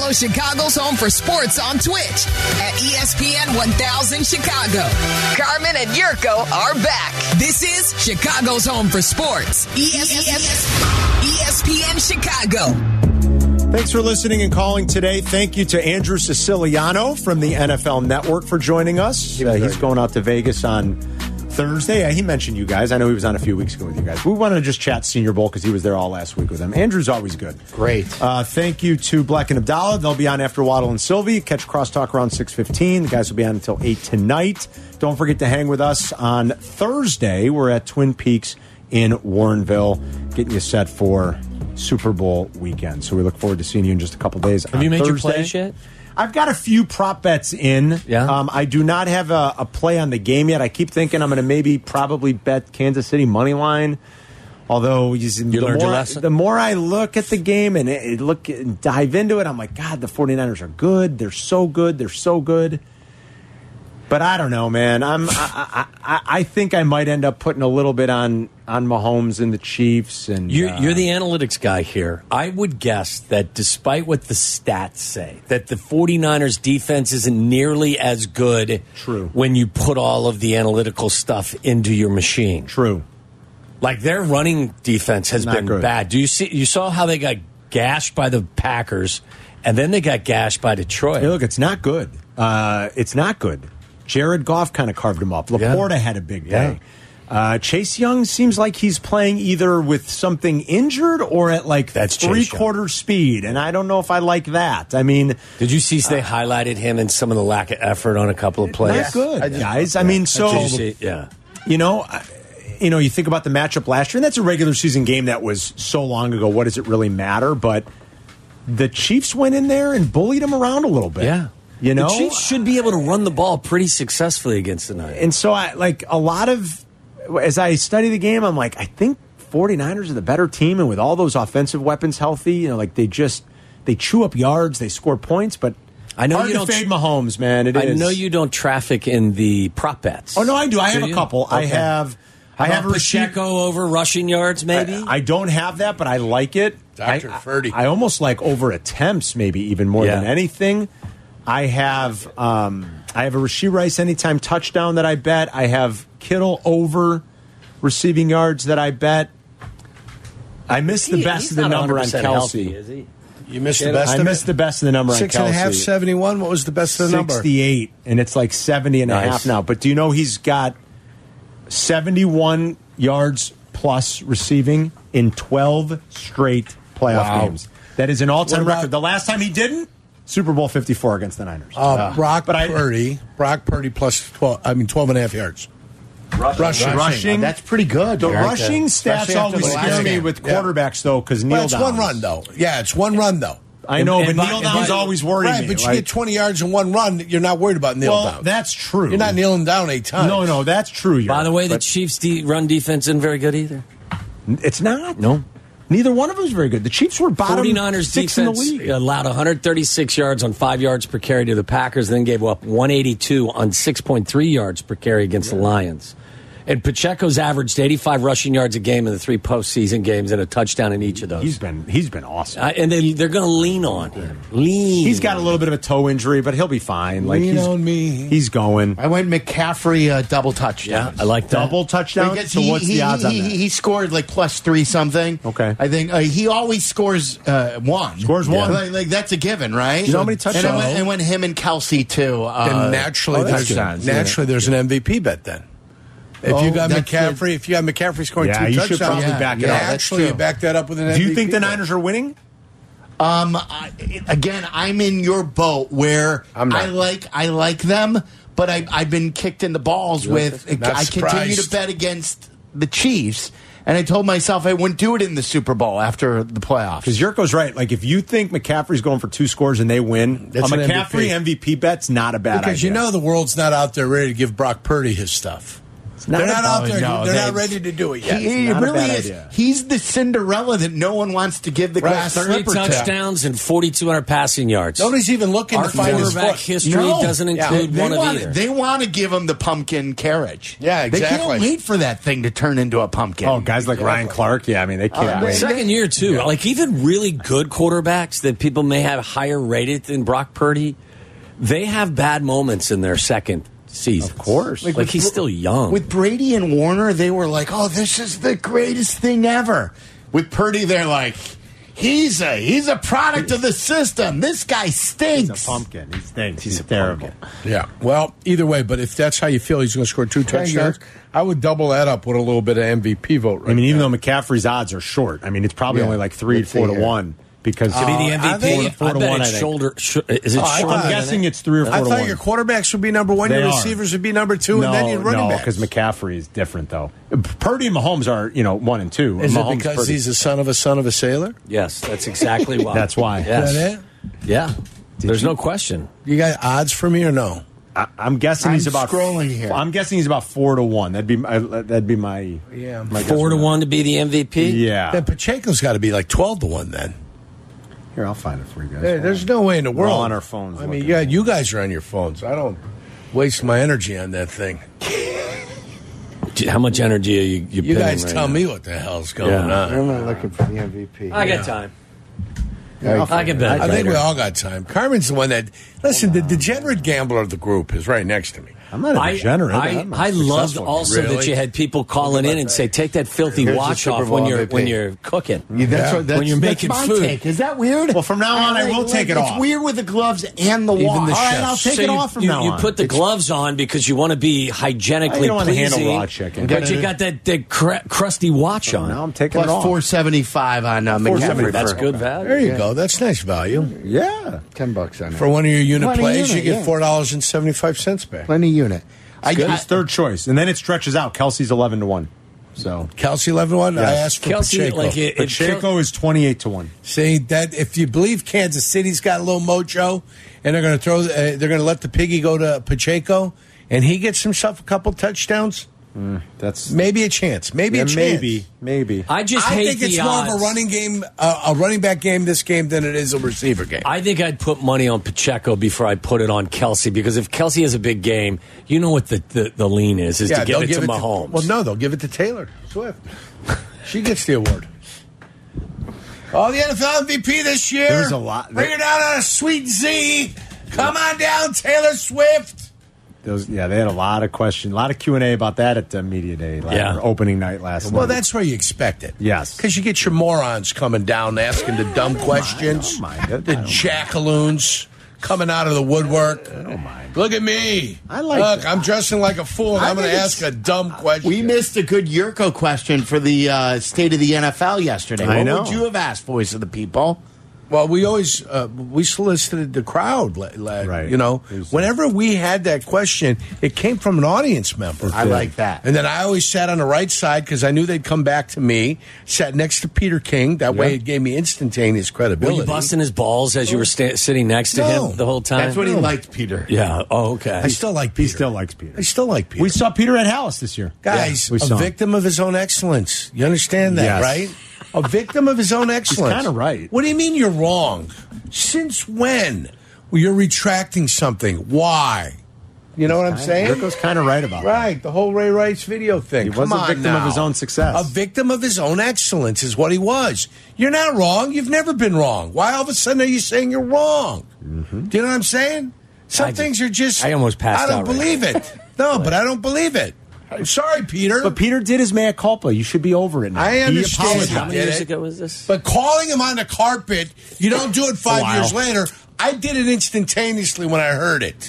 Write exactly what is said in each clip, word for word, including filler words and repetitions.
Follow Chicago's Home for Sports on Twitch at E S P N one thousand Chicago. Carmen and Yurko are back. This is Chicago's Home for Sports. E S P N Chicago. Thanks for listening and calling today. Thank you to Andrew Siciliano from the N F L Network for joining us. Uh, he's going out to Vegas on Thursday. Yeah, he mentioned you guys. I know he was on a few weeks ago with you guys. We wanted to just chat Senior Bowl because he was there all last week with them. Andrew's always good. Great. Uh, thank you to Black and Abdallah. They'll be on after Waddle and Sylvie. Catch Crosstalk around six fifteen. The guys will be on until eight tonight. Don't forget to hang with us on Thursday. We're at Twin Peaks in Warrenville, getting you set for Super Bowl weekend. So we look forward to seeing you in just a couple days. Have you made Thursday. your plays yet? I've got a few prop bets in. Yeah. Um, I do not have a, a play on the game yet. I keep thinking I'm going to maybe probably bet Kansas City money line. Although you the, learned your more, lesson? the more I look at the game and it, look and dive into it, I'm like, God, the 49ers are good. They're so good. They're so good. But I don't know, man. I'm. I, I, I think I might end up putting a little bit on on Mahomes and the Chiefs. And You're, uh, you're the analytics guy here. I would guess that despite what the stats say, that the 49ers defense isn't nearly as good. True. When you put all of the analytical stuff into your machine. True. Like their running defense has Not been good. bad. Do you see? You saw how they got gashed by the Packers, and then they got gashed by Detroit. Hey, look, it's not good. Uh, it's not good. Jared Goff kind of carved him up. Laporta Yeah. had a big Yeah. day. Uh, Chase Young seems like he's playing either with something injured or at like That's Chase three-quarter speed, and I don't know if I like that. I mean, Did you see they highlighted him and some of the lack of effort on a couple of plays? not good, I just- guys. I mean, so Did you see? Yeah. you know, I- you know, you think about the matchup last year, and that's a regular season game that was so long ago. What does it really matter? But the Chiefs went in there and bullied them around a little bit. Yeah. You know, the Chiefs should be able to run the ball pretty successfully against the Niners. And so I like a lot of as I study the game, I'm like, I think 49ers are the better team, and with all those offensive weapons healthy, you know, like they just they chew up yards, they score points, but I know hard you to don't fade Mahomes, man. It I is. know you don't traffic in the prop bets. Oh no, I do. I Do have you? a couple. I Okay. have. How I have about a receipt- Pacheco over rushing yards, maybe? I, I don't have that, but I like it. Doctor I, Ferdy. I, I almost like over attempts, maybe even more Yeah. than anything. I have um, I have a Rashee Rice anytime touchdown that I bet. I have Kittle over receiving yards that I bet. I missed the He- best he's of the not number on one hundred percent Kelsey. healthy, is he? You missed the best I of missed it? the best of the number Six on and a Kelsey. half, seventy-one. What was the best of the number? sixty-eight, and it's like seventy and a Nice. half now. But do you know he's got seventy-one yards plus receiving in twelve straight playoff Wow. games? That is an all-time What about- record. The last time he didn't, Super Bowl fifty-four against the Niners. Uh, Brock But I- Purdy. Brock Purdy plus twelve. I mean, twelve and a half yards. Rushing. Rushing. That's pretty good. The Eric. rushing stats Especially after always the last scare me game. with Yeah. quarterbacks, though, because Neil Well, it's one Downs. run, though. Yeah, it's one run, though. I know, And- but and by- Neil and Downs by- always worried Right, me. but you like- get twenty yards in one run, you're not worried about Neil well, Downs. that's true. You're not kneeling down eight times. No, no, that's true. By the way, the but Chiefs' de- run defense isn't very good either. it's not. No. Neither one of them is very good. The Chiefs were bottom 49ers six in the defense league. allowed one hundred thirty-six yards on five yards per carry to the Packers, then gave up one eighty-two on six point three yards per carry against the Lions. And Pacheco's averaged eighty-five rushing yards a game in the three postseason games and a touchdown in each of those. He's been he's been awesome. Uh, and they, they're going to lean on him. Lean. He's got a little bit of a toe injury, but he'll be fine. Like Lean he's, on me. He's going. I went McCaffrey uh, double touchdown. Yeah, I like that. Double touchdown. Because So he, what's he, the odds he, on that? He, he scored like plus three something. Okay. I think uh, he always scores uh, one. Scores one. Like, like, that's a given, right? You know how many touchdowns? And I went, and went him and Kelsey too. Uh, Then naturally, oh, that's there's, good. naturally there's an M V P bet then. If Oh, you got that's McCaffrey, if you got McCaffrey scoring Yeah, two you should touchdowns, probably back it Yeah, up. that's naturally you true. back that up with an Do M V P you think the bet. Niners are winning? Um, I, again, I'm in your boat where I'm not. I like I like them, but I, I've been kicked in the balls with. Not I continue to surprised. bet against the Chiefs, and I told myself I wouldn't do it in the Super Bowl after the playoffs. Because Yurko's right. Like if you think McCaffrey's going for two scores and they win, That's a an McCaffrey M V P. M V P bet's not a bad Because idea. you know the world's not out there ready to give Brock Purdy his stuff. not They're a- not out Oh, there. no, They're they- not ready to do it yet. He, he not a really bad is. idea. He's the Cinderella that no one wants to give the Right. glass Three slipper to. touchdowns and forty-two hundred passing yards. Nobody's even looking Our to find his quarterback foot. history No. doesn't Yeah. include They one of want, either. they want to give him the pumpkin carriage. Yeah, They exactly. can't wait for that thing to turn into a pumpkin. Oh, guys like Ryan Clark. Yeah, I mean they can't. Oh, wait. Second year too. Like even really good quarterbacks that people may have higher rated than Brock Purdy, they have bad moments in their second season. Of course. like, with he's Br- still young. With Brady and Warner, they were like, "Oh, this is the greatest thing ever." With Purdy, they're like, "He's a he's a product of the system. This guy stinks." He's a pumpkin. He stinks. He's, terrible. Yeah. Well, either way, but if that's how you feel, he's going to score two Okay, touchdowns. Yerk. I would double that up with a little bit of M V P vote. Right I mean, even now. though McCaffrey's odds are short, I mean it's probably Yeah. only like three, Let's four see to here. one because to be the Uh, I M V P, think- four I to bet one, it's I think. shoulder. Sh- is it Oh, I shoulder? thought- I'm guessing it's three or four I to thought one. your quarterbacks would be number one, They your are. receivers would be number two, no, and then your running no, backs. because McCaffrey is different though. Purdy and Mahomes are you know one and two. Is Mahomes, it because Purdy. he's the son of a son of a sailor? Yes, that's exactly why. That's why. Yes. Is that it? Yeah. There's no question. You got odds for me or no? I, I'm guessing I'm he's about scrolling here. I'm guessing he's about four to one. That'd be my, that'd be my Yeah. my guess Four to right now. one to be the M V P. Yeah. Then Pacheco's got to be like twelve to one then. Here, I'll find it for you guys. Hey, there's no way in the We're world. all on our phones I mean, looking. yeah, you guys are on your phones. I don't waste my energy on that thing. How much energy are you? You, You pinning guys right tell now? me what the hell's going Yeah. on. I'm not looking for the M V P. I got time. Yeah, I can bet. I think later. we all got time. Carmen's the one that listen. The degenerate gambler of the group is right next to me. I'm not a I, degenerate. I, I'm a I loved successful also Really? that you had people calling in and say, "Take that filthy Here's the watch Super off Bowl when you're M V P. when you're cooking." Yeah, that's Yeah. what, that's, When you're that's making my food. take. Is that weird? Well, from now on, I will take it it's off. weird with the gloves and the Even watch. the All right, chefs. I'll take So it you, off from you, now you on. put the gloves on because you want to be hygienically You don't want to handle pleasing, raw chicken. but you got that, that cr- crusty watch on. Now I'm taking it Plus off. four seventy five on uh, four McCaffrey. seventy-five. That's for- good value. There you go. That's nice value Yeah. Ten bucks on it. for one of your unit Plenty plays. unit, You get yeah. four dollars and seventy five cents back. Plenty unit. I, Good. I, His third choice, and then it stretches out. Kelsey's eleven to one. So Kelsey eleven one. I Yes. asked for Kelsey, Pacheco. like it, it, Pacheco is twenty-eight to one. See that if you believe Kansas City's got a little mojo, and they're going to throw, uh, they're going to let the piggy go to Pacheco, and he gets himself a couple touchdowns. That's Maybe a chance. Maybe yeah, a chance. maybe, maybe. I just I hate think it's the more odds. of a running game, uh, a running back game this game than it is a receiver game. I think I'd put money on Pacheco before I put it on Kelsey because if Kelsey has a big game, you know what the, the, the lean is, is to give they'll it to Mahomes. well, no, they'll give it to Taylor Swift. She gets the award. Oh, the N F L M V P this year. There's a lot- Bring her down on a sweet Z. Come on down, Taylor Swift. Those, yeah, they had a lot of questions, a lot of Q and A about that at the media day, like, Yeah. or opening night last night. Well, that's where you expect it. Yes. Because you get your morons coming down asking the dumb questions. don't mind it. The I don't mind. jackaloons coming out of the woodwork. I don't mind. Look at me. I like Look, that. I'm dressing like a fool, and I I'm going to think ask it's- a dumb question. we missed a good Yurko question for the uh, state of the N F L yesterday. I what know. would you have asked, voice of the people? Well, we always uh, we solicited the crowd. la- la- Right. You know, It was- whenever we had that question, it came from an audience member. I like that. And then I always sat on the right side because I knew they'd come back to me. Sat next to Peter King. That way, Yeah. it gave me instantaneous Were credibility. you busting his balls as you were sta- sitting next to No. him the whole time? That's what he No. liked, Peter. Yeah. Oh, okay. I still like Peter. He still likes Peter. I still like Peter. We saw Peter at Hallis this year. Guys, Yeah, we a saw him. victim of his own excellence. You understand that, Yes. right? A victim of his own excellence. kinda right. What do you mean you're wrong? Since when? Well, you're retracting something. Why? You know what I'm saying? Rico's kind of right about that. Right, the whole Ray Rice video thing. He was Come a on victim of now. his own success. A victim of his own excellence is what he was. You're not wrong. You've never been wrong. Why all of a sudden are you saying you're wrong? Mm-hmm. Do you know what I'm saying? Some I just- things are just. I almost passed I don't out right believe it. No, but I don't believe it. I'm sorry, Peter. But Peter did his mea culpa. You should be over it now. I He understand. apologized. How many Get years it? ago was this? But calling him on the carpet, you don't do it five A while. years later. I did it instantaneously when I heard it.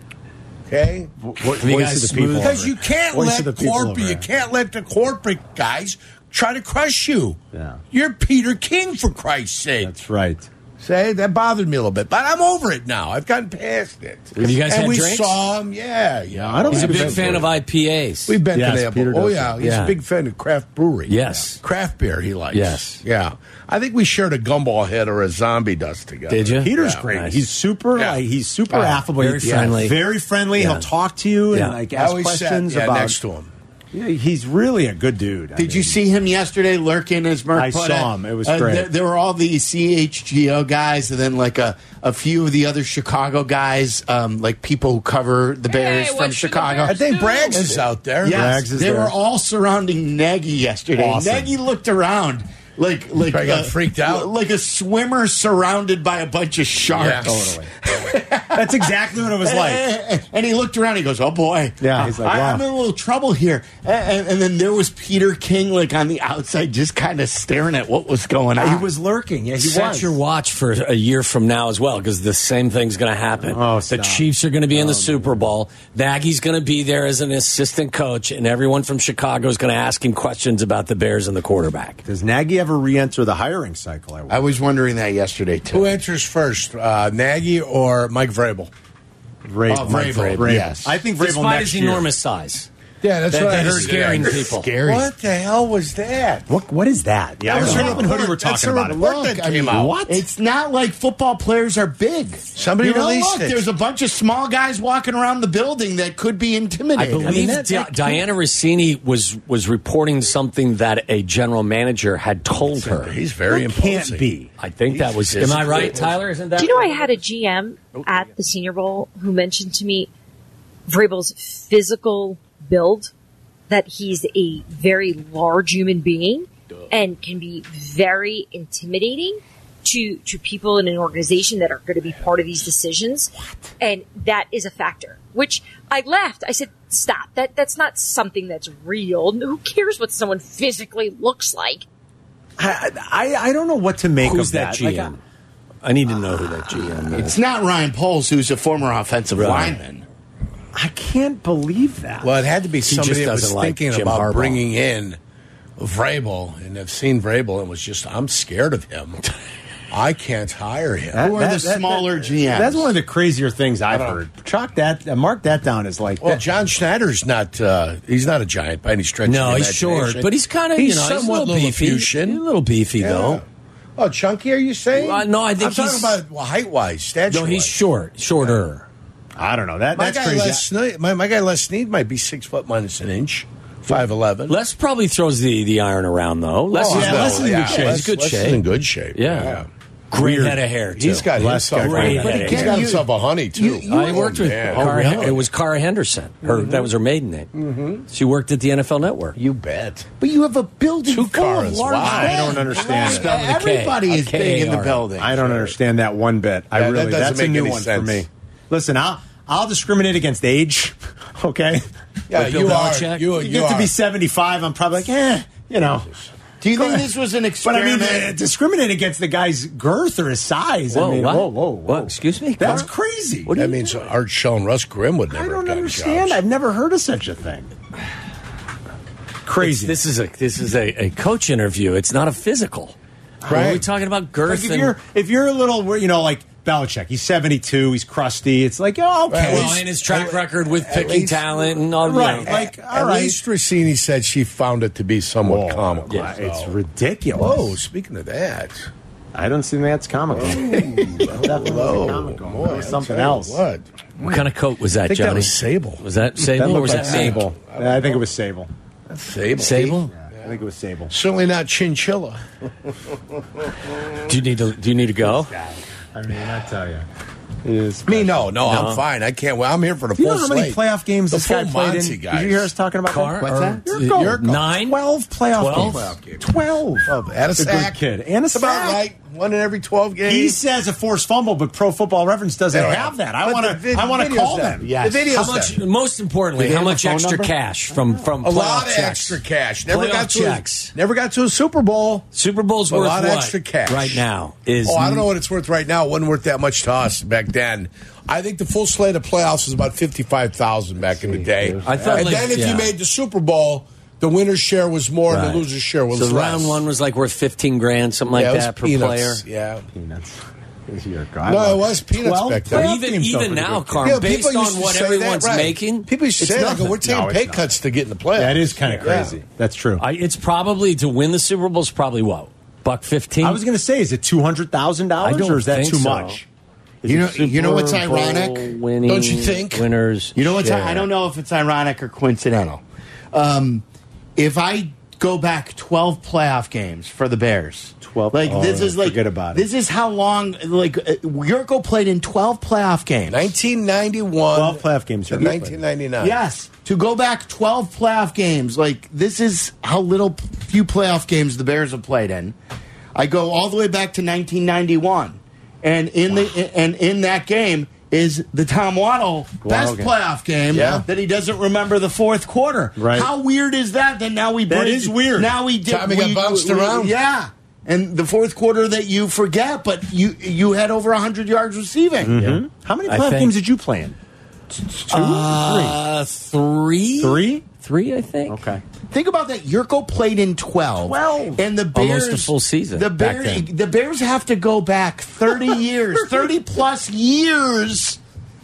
Okay? Vo- you voice guys of the smooth? people. Because over you it. can't Voice let of the people corporate, over you it. can't let the corporate guys try to crush you. Yeah. You're Peter King, for Christ's sake. That's right. Say that bothered me a little bit, but I'm over it now. I've gotten past it. Have you guys and had we drinks? saw him, yeah, yeah. I don't He's a think big it's fan good. of I P As. We've been Yes, to that. Peter Oh does yeah, that. he's Yeah. a big fan of craft brewery. Yes. craft beer he likes. Yes. yeah. I think we shared a gumball head or a zombie dust together. Did you? Peter's Yeah, great. nice. He's super. Yeah. Like, he's super Uh, affable. very He's friendly. Very friendly. Yeah. He'll talk to you Yeah. and like I ask always questions sat yeah, about. next to him. Yeah, he's really a good dude. I Did you mean, see him yesterday lurking as Merck I put saw it? him. It was Uh, great. There, there were all these C H G O guys, and then like a, a few of the other Chicago guys, um, like people who cover the Bears what from should the Chicago. Bears I think Braggs is out there. Yes, Braggs is they there. were all surrounding Nagy yesterday. Awesome. Nagy looked around like like Probably got uh, freaked out. like a swimmer surrounded by a bunch of sharks. Totally. That's exactly what it was like. And he looked around. He goes, "Oh boy, Yeah, he's like, I, wow. I'm in a little trouble here." And, and then there was Peter King, like on the outside, just kind of staring at what was going on. He was lurking. Yeah, he Set was. your watch for a year from now as well, because the same thing's going to happen. Oh, the stop. Chiefs are going to be in the Super Bowl. Nagy's going to be there as an assistant coach, and everyone from Chicago is going to ask him questions about the Bears and the quarterback. Does Nagy ever re-enter the hiring cycle? I I was wondering that yesterday too. Who enters first, uh, Nagy or Mike Vrabel? Vrabel. Oh, Vrabel, Vrabel. yes. I think Vrabel Despite next his year. enormous size. Yeah, that's That- what I that heard. is scaring today. people. Scary. What the hell was that? What? What is that? Yeah, I That was was a Robin Hood. We were report. That's talking a about it. report Look, that I came mean, out. What? It's not like football players are big. Somebody you know, released look, it. There's a bunch of small guys walking around the building that could be I intimidated. believe that- Di- that can't- Diana Rossini was was reporting something that a general manager had told her. He's very That imposing. can't be. I think that was. Am I right, Tyler? Isn't that? Do you know I had a G M at the Senior Bowl who mentioned to me Vrabel's physical build, that he's a very large human being and can be very intimidating to to people in an organization that are going to be part of these decisions. And that is a factor, which I laughed. I said, stop. That That's not something that's real. Who cares what someone physically looks like? I, I I don't know what to make Who's of that that. G M? Like, I need to know who that G M is. It's not Ryan Poles, who's a former offensive Right. lineman. I can't believe that. Well, it had to be just somebody that was doesn't like thinking Jim about Harbaugh. bringing in Vrabel, and have seen Vrabel, and was just, I'm scared of him. I can't hire him. That- Who are that- the that- smaller that- G Ms? That's one of the crazier things I've don't- heard. Chalk that, uh, mark that down as like. Well, that- John Schneider's not, uh, he's not a giant by any stretch No, of the he's short, imagination. but he's kind of you He's know he's a somewhat little beefy. Lilliputian. He's a little beefy Yeah. though. Oh, chunky, are you saying? Uh, no, I think I'm talking he's- about well, height-wise, stature. No, he's short, shorter. I don't know. That My that's guy, crazy. Les Snead, my, my guy Les Snead might be six foot minus an inch, five eleven. Les probably throws the, the iron around though. Les Oh, is yeah, well- Les is in good shape. Les is good Les shape. is in good shape. Yeah. Great Weird. head of hair. Too. He's got Les himself. got Great great head head of of He's hair. got You- himself a honey too. you- you- I worked with man. Cara, Oh, really? It was Cara Henderson. Her that was her maiden name. Mm-hmm. She worked at the N F L Network. You bet. But you have a building Two full cars. of large Wow. men. I don't understand it. Spelled with a K. Everybody is A K big in the A R. building. I don't understand that one bit. I Yeah, that really. doesn't That's a make new any one sense. for me. Listen, I'll I'll discriminate against age. Okay. Yeah, Like Bill you are. Belichick? You, You you get to are. be seventy-five. I'm probably like, eh, you know. Do you think this was an But I mean, experiment? uh, discriminate against the guy's girth or his size. Whoa, I mean, what? whoa, whoa, whoa. What? Excuse me? That's What? crazy. What do That you means Art Shell and Russ Grimm would I never don't have gotten understand. jobs. I've never heard of such a thing. Crazy. This is a this is a, a coach interview. It's not a physical. Right. Are we talking about girth? Like if and, you're if you're a little, you know, like Belichick, he's seventy-two, he's crusty. It's like, oh, okay. well, and his track record with picking least- talent and all Right. you know. Like, At all right. least Rossini said she found it to be somewhat Whoa, comical. yeah, so. it's ridiculous. Whoa, speaking of that. I don't think that's comical. Definitely Whoa, comical. boy, It was I something tell you else. What? What kind of coat was that, I think Johnny? that was Sable. Was that That Sable or looked was like that Mink? Sable. Yeah, I think it was Sable. That's Sable. Sable? I think it was Sable. Certainly not Chinchilla. Do you need to do you need to go? I mean, I tell you. He is Me, no, no, No. I'm fine. I can't. Well, I'm here for the Do you full know how many slate. playoff games The this guy full played Monty in? guys. Did you hear us talking about Car, that? What's that? Your Your goal. goal. Nine? Twelve playoff Twelve? games. Playoff games. Twelve. Oh, at a That's a sack. good kid. And a That's about sack. right. One in every twelve games. He says a forced fumble, but Pro Football Reference doesn't They don't have that. I But want the vid- to. I want to videos call there. them. Yes. The videos How much? there. Most importantly, Do they how have a much phone extra number? cash from from A playoff lot of checks? extra cash. Never Playoff got to checks. A, never got to a Super Bowl. Super Bowl's A worth lot of what extra cash right now is Oh, I don't know what it's worth right now. It wasn't worth that much to us back then. I think the full slate of playoffs was about fifty-five thousand back in the day. I thought, and like, then if yeah. you made the Super Bowl, the winner's share was more and Right. the loser's share was so less. round one was like worth fifteen grand, something like yeah, it was that per peanuts. player. Yeah. Peanuts. No, it was peanuts Twelve back then. Or playoff even games don't even forget now, it. Carm, Yeah, based people on used to what say that, everyone's right. making, People used to it's say, like, nothing. we're taking No, it's pay not. cuts to get in the playoffs. That is kind of Yeah. crazy. That's true. I, it's probably to win the Super Bowl is probably what buck fifteen. I was going to say, is it two hundred thousand I dollars, don't or is that think too so. much? Is You it know- Super you know what's Bowl ironic? Winning Don't you think? winners? You know what's? share. I don't know if it's ironic or coincidental. Um, if I go back twelve playoff games for the Bears, twelve. Like oh, this is like forget about it. This is how long. Like uh, Yurko played in twelve playoff games. nineteen ninety-one twelve playoff games. to Yurko played. nineteen ninety-nine. Yes, to go back twelve playoff games. Like this is how little few playoff games the Bears have played in. I go all the way back to nineteen ninety-one, and in wow. the and in that game is the Tom Waddle best game. playoff game Yeah. that he doesn't remember the fourth quarter. Right. How weird is that? That now we That bring, is weird. Now we did. Tommy we, got bounced we- around. Yeah. And the fourth quarter that you forget, but you you had over one hundred yards receiving. Mm-hmm. How many I playoff think- games did you play in? Two? Uh, three. Three? Three, I think. Okay. Think about that. Yurko played in twelve. twelve. And the Bears. Almost a full season The back Bears, then. the Bears have to go back thirty years, thirty plus years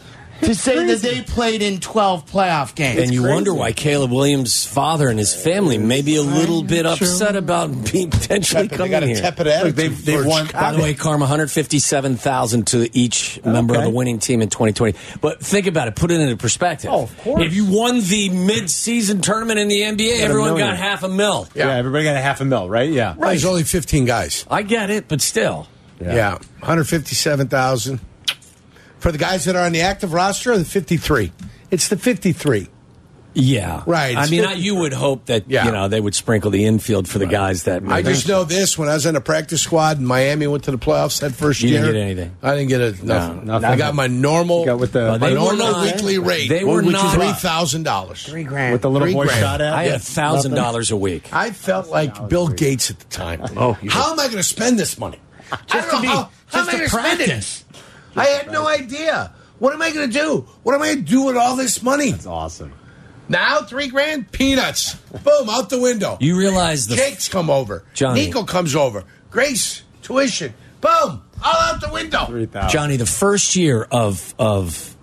to say that they played in twelve playoff games. And you crazy. wonder why Caleb Williams' father and his family may be a little bit upset about being potentially They coming got a here. tepid attitude. Look, they've- they've for won- Chicago. By the way, Carm, one hundred fifty-seven thousand to each member of Okay. the winning team in twenty twenty. But think about it. Put it into perspective. Oh, of course. If you won the mid-season tournament in the N B A, Got a everyone million. got half a mil. Yeah. Yeah. everybody got a half a mil, right? Yeah. Right. There's only fifteen guys. I get it, but still. Yeah, one hundred fifty-seven thousand. For the guys that are on the active roster, the fifty-three. It's the fifty-three. Yeah. Right, I it's mean, I, fifty. you would hope that, Yeah. you know, they would sprinkle the infield for the guys that... I just know this. When I was in a practice squad and Miami went to the playoffs that first You year. didn't get anything. I didn't get a, nothing. nothing. I got my normal, You got with the- Well, my they were normal not- weekly rate. they were which not- is three thousand dollars. Three grand. With the little Three boy grand. shot at? I had Yeah. one thousand dollars a week. I felt like Bill Gates at the time. Oh, how am I going to spend this money? Just to be- how, how am just I to going to spend it? practice. I had no idea. What am I going to do? What am I going to do with all this money? That's awesome. Now, three grand, peanuts. Boom, out the window. You realize the... Jake's come over. Johnny. Nico comes over. Grace, tuition. Boom, all out the window. three thousand. Johnny, the first year of of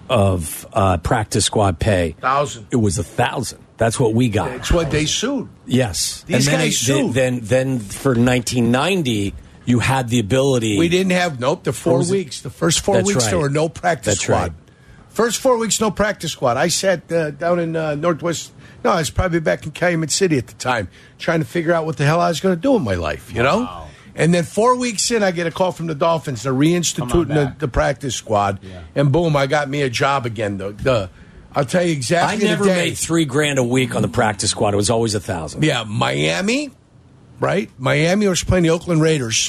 of uh, practice squad pay, Thousand. it was a thousand. That's what we got. That's what they sued. Yes, These and then, guys it- sued. then then for nineteen ninety, you had the ability. We didn't have, nope, the four was it? weeks. The first four That's weeks, right. there were no practice That's squad. right. First four weeks, no practice squad. I sat uh, down in uh, Northwest. No, I was probably back in Calumet City at the time, trying to figure out what the hell I was going to do in my life, you know? And then four weeks in, I get a call from the Dolphins. They're reinstituting the, back. the practice squad. Yeah. And boom, I got me a job again. The, the I'll tell you I exactly never the day. made three grand a week on the practice squad. It was always a thousand. Yeah, Miami, right? Miami was playing the Oakland Raiders.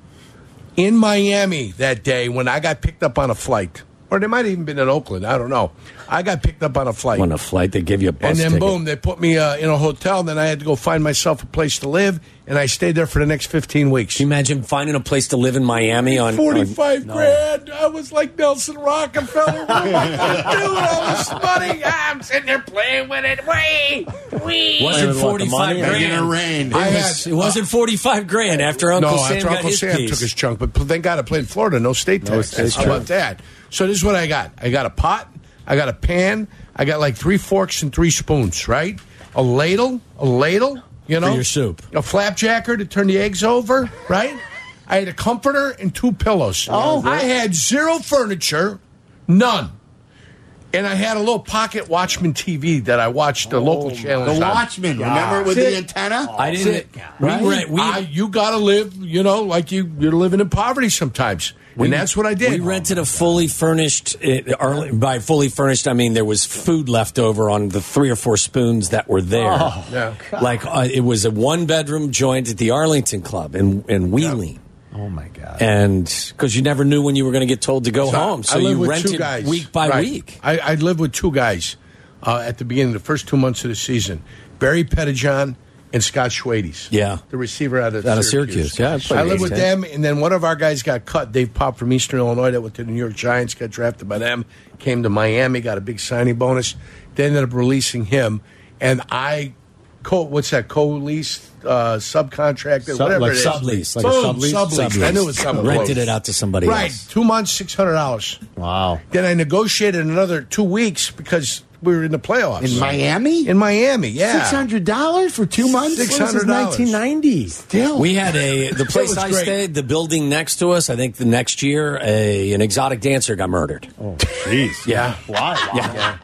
In Miami that day when I got picked up on a flight. Or they might have even been in Oakland. I don't know. I got picked up on a flight. On a flight, they give you a bus And then, ticket. boom, they put me uh, in a hotel. Then I had to go find myself a place to live. And I stayed there for the next fifteen weeks. Can you imagine finding a place to live in Miami on forty-five on, grand. I was like Nelson Rockefeller. What am I going to do with all this money? I'm sitting there playing with it. Wait, wait. Wasn't With what, the forty-five money? Making grand. it rain. I It, had- was, it wasn't forty-five grand after Uncle no, Sam after got Uncle his Sam piece. took his chunk, but thank God I played in Florida. No state No tax. state How tax. about that? So this is what I got. I got a pot. I got a pan. I got like three forks and three spoons. Right? A ladle. A ladle. You know, For your soup. A flapjacker to turn the eggs over. Right? I had a comforter and two pillows. Oh. I had zero furniture, none. And I had a little pocket Watchman T V that I watched the local channels The on. Watchman, remember with Sit. the antenna? I didn't. We, Right? rent, we, I, you got to live, you know, like you, you're living in poverty sometimes. and that's what I did. We rented a fully furnished. Uh, Arl- by fully furnished, I mean there was food left over on the three or four spoons that were there. Oh, Yeah. Like uh, it was a one bedroom joint at the Arlington Club in in Wheeling. Oh, my God. And because you never knew when you were going to get told to go So home, so I lived you with rented two guys. week by Right. week. I, I lived with two guys uh, at the beginning, the first two months of the season. Barry Pettijohn and Scott Schwades. Yeah. The receiver out of Out of Syracuse. Syracuse, yeah, I played I lived with East them, and then one of our guys got cut. Dave Pop from Eastern Illinois that went to the New York Giants, got drafted by them, came to Miami, got a big signing bonus. They ended up releasing him, and I, co- what's that, co-lease, uh, subcontractor, Sub- whatever like it is. sublease, like a Boom, sublease? sublease. I knew it was something Rented close. it out to somebody Right, else. two months, six hundred dollars. Wow. Then I negotiated another two weeks because we were in the playoffs. In Miami? In Miami, yeah. Six hundred dollars for two months? Six This is hundred dollars. nineteen ninety. Still. We had a the place was I great. stayed, the building next to us. I think the next year, a an exotic dancer got murdered. Oh, jeez. Yeah. Why? Yeah, yeah.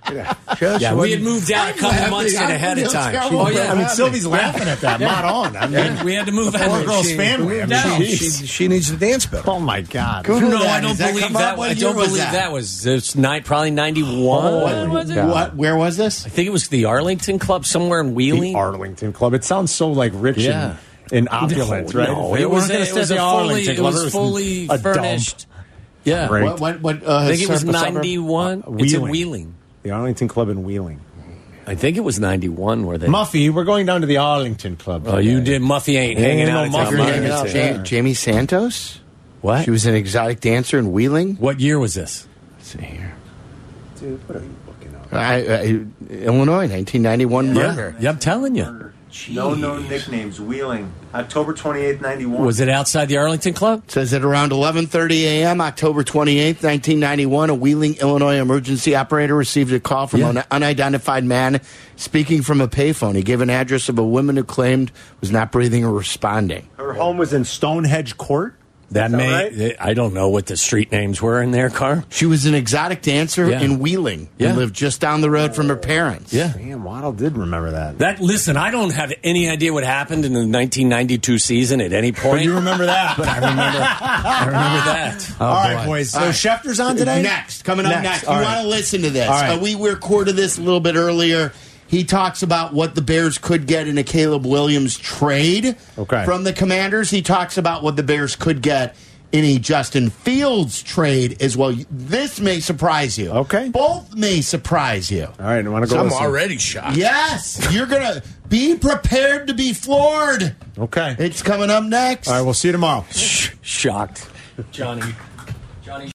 Just Yeah, we wasn't- had moved out a couple laughing. months in I'm ahead of feeling time. terrible. Oh, yeah. I mean, Sylvie's laughing at that. Not on. I mean, Yeah, we had to move the out. poor girl's She- family. I moved mean, out. She, jeez. she needs to dance better. Oh my God. Google No, that. I don't Does that believe come that. up? What I year don't was believe that? that was it's night, probably ninety-one. Oh, was it? God. What? Where was this? I think it was the Arlington Club somewhere in Wheeling. The Arlington Club. It sounds so like rich Yeah. and, and opulent, No, right? no, They it was, weren't gonna it stay was at a the fully, Arlington it Club. was fully a dump. furnished. Yeah. Great. What? What? what uh, I think it was suburb- suburb? ninety-one. Uh, It's in Wheeling. Wheeling. The Arlington Club in Wheeling. I think it was ninety-one where they. Muffy, we're going down to the Arlington Club. Oh, you did. Muffy ain't Yeah, hanging no out. Muffy until ain't Monday. hanging out Ja- there. Jamie Santos. What? She was an exotic dancer in Wheeling. What year was this? Let's see here. Dude, what are you looking up? I, I, Illinois, nineteen ninety-one murder. Yeah, I'm telling you. No known nicknames. Wheeling. October twenty-eighth, ninety-one. Was it outside the Arlington Club? Says at around eleven thirty a.m., October twenty-eighth, nineteen ninety-one, a Wheeling, Illinois emergency operator received a call from Yeah. an unidentified man speaking from a payphone. He gave an address of a woman who claimed was not breathing or responding. Her home was in Stonehenge Court. That Is that may. right? I don't know what the street names were in there, Car. She was an exotic dancer Yeah. in Wheeling Yeah. and lived just down the road from her parents. Yeah. Damn, Waddle did remember that. That listen, I don't have any idea what happened in the nineteen ninety-two season at any point. But you remember that. But I remember. I remember that. All right, boy. boys. So All right. Schefter's on today? Next, coming up Next. next. All You right. want to listen to this. All right. Uh, we recorded this a little bit earlier. He talks about what the Bears could get in a Caleb Williams trade Okay. from the Commanders. He talks about what the Bears could get in a Justin Fields trade as well. This may surprise you. Okay. Both may surprise you. All right, I want to go I'm listen. already shocked. Yes, you're going to be prepared to be floored. Okay. It's coming up next. All right, we'll see you tomorrow. Shocked, Johnny. Johnny.